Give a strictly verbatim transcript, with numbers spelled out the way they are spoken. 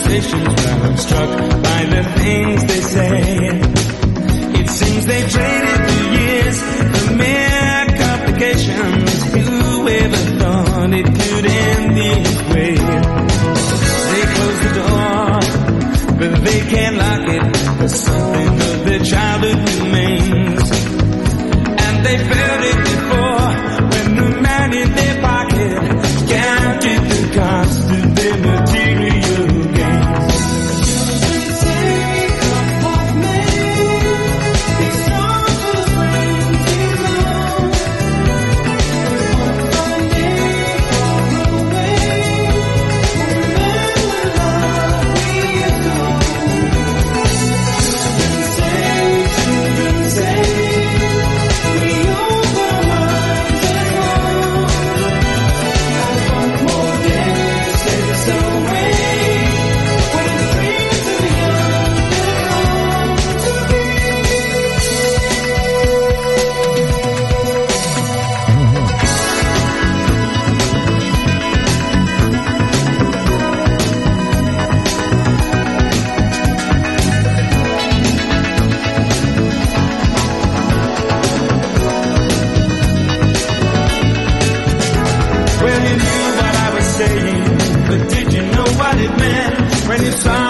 conversations where I'm struck by the things they say. It seems they traded the years for mere complications. Who ever thought it could end this way? They close the door, but they can't lock it, 'cause something of their childhood remains. And they felt it before, when the man in their pocket counted the cost of their material gains. Take up what made these troubles bring you low. One day far away, remember love we adore. Say, children, say, we open our minds and go. One more day slips away, when dreams are young and long to be. Well, you knew what I was saying, but did you know what it meant when you saw